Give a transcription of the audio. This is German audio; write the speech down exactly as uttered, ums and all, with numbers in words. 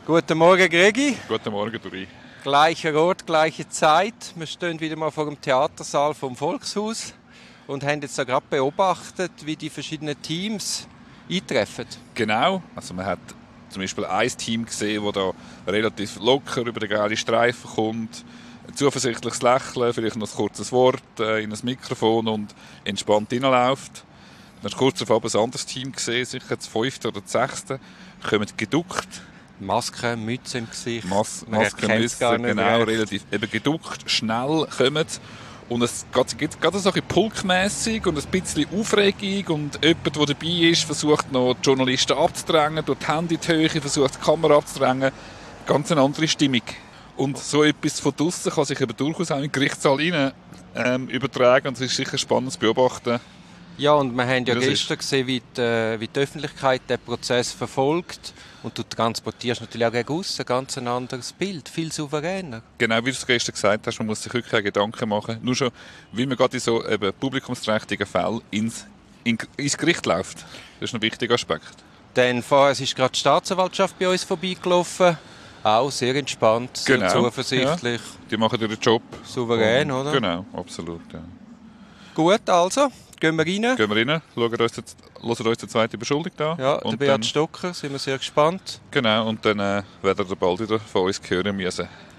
Guten Morgen, Gregi. Guten Morgen, Duri. Gleicher Ort, gleiche Zeit. Wir stehen wieder mal vor dem Theatersaal vom Volkshaus und haben jetzt da gerade beobachtet, wie die verschiedenen Teams eintreffen. Genau, also man hat zum Beispiel ein Team gesehen, das da relativ locker über den gelben Streifen kommt, ein zuversichtliches Lächeln, vielleicht noch ein kurzes Wort äh, in ein Mikrofon und entspannt reinläuft. Dann hast du kurz darauf ein anderes Team gesehen, sicher das fünfte oder das sechste, kommen geduckt. Maske, Mütze im Gesicht. Mas- Maske, Mütze, genau, recht. relativ eben geduckt, schnell kommen. Und es geht gerade so ein bisschen pulkmässig und ein bisschen Aufregung. Und jemand, der dabei ist, versucht noch die Journalisten abzudrängen, durch die Hände in die Höhe, versucht die Kamera abzudrängen. Ganz eine andere Stimmung. Und so etwas von draussen kann sich eben durchaus auch in den Gerichtssaal rein ähm, übertragen. Und es ist sicher spannend zu beobachten. Ja, und wir haben ja Das gestern ist. gesehen, wie die, äh, wie die Öffentlichkeit den Prozess verfolgt. Und du transportierst natürlich auch gegen aussen ein ganz anderes Bild, viel souveräner. Genau, wie du es gestern gesagt hast, man muss sich wirklich keine Gedanken machen. Nur schon, wie man gerade in so eben publikumsträchtigen Fällen ins, in, ins Gericht läuft. Das ist ein wichtiger Aspekt. Dann vorher ist gerade die Staatsanwaltschaft bei uns vorbeigelaufen. Auch sehr entspannt, sehr Genau, zuversichtlich. Ja. Die machen ihren Job. Souverän, Und, oder? Genau, absolut. Ja. Gut, also, gehen wir rein. Gehen wir rein, schauen uns den, hören uns die zweite Beschuldigung an. Ja, der und Beat dann, Stocker, sind wir sehr gespannt. Genau, und dann äh, werden wir bald wieder von uns hören müssen.